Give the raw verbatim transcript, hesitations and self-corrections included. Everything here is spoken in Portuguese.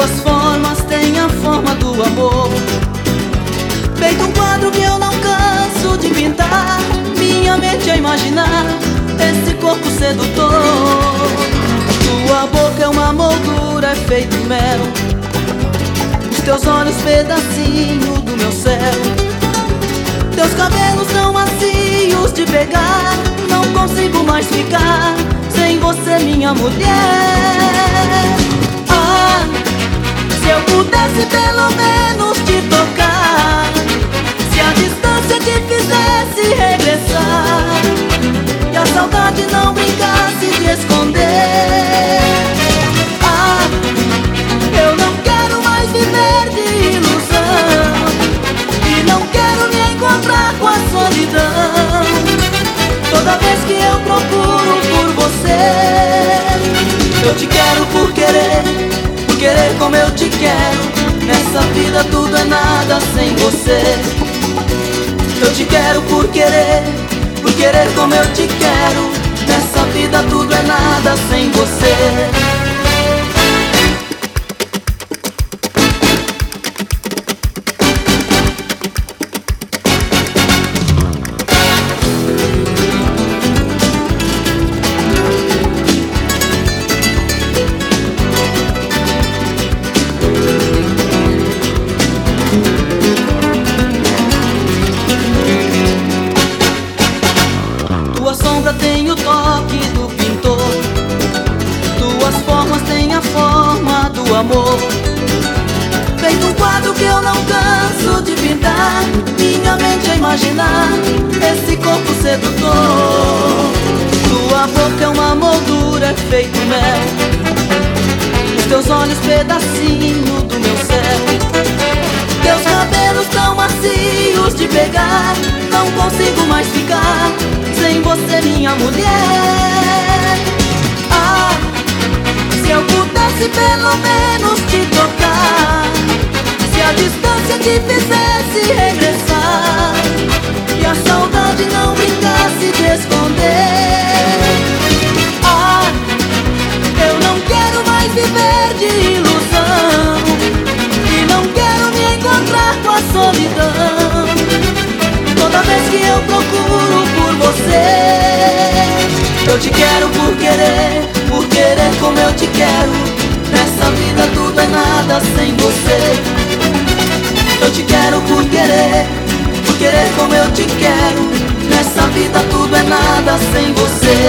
Tuas formas têm a forma do amor, feito um quadro que eu não canso de pintar. Minha mente a imaginar esse corpo sedutor. Tua boca é uma moldura, é feito mel. Os teus olhos pedacinho do meu céu. Teus cabelos tão macios de pegar. Não consigo mais ficar sem você, minha mulher. Ah, se eu pudesse pelo menos te tocar, se a distância te fizesse regressar e a saudade não brincasse de esconder. Ah, eu não quero mais viver de ilusão e não quero me encontrar com a solidão. Toda vez que eu procuro por você, eu te quero por querer, por querer como eu te quero. Nessa vida tudo é nada sem você. Eu te quero por querer, por querer como eu te quero. Nessa vida tudo é nada sem você. Tua sombra tem o toque do pintor, tuas formas têm a forma do amor, feito um quadro que eu não canso de pintar. Minha mente a imaginar esse corpo sedutor. Tua boca é uma moldura, é feito mel. Os teus olhos pedacinho do meu céu. Teus cabelos tão macios de pegar. Não consigo mais ficar sem você, minha mulher. Ah, se eu pudesse pelo menos te tocar, se a distância te fizesse regressar e a saudade não brincasse de esconder. Ah, eu não quero mais viver de ilusão e não quero me encontrar com a solidão. Toda vez que eu procuro por você, eu te quero por querer, por querer como eu te quero. Nessa vida tudo é nada sem você. Eu te quero por querer, por querer como eu te quero. Nessa vida tudo é nada sem você.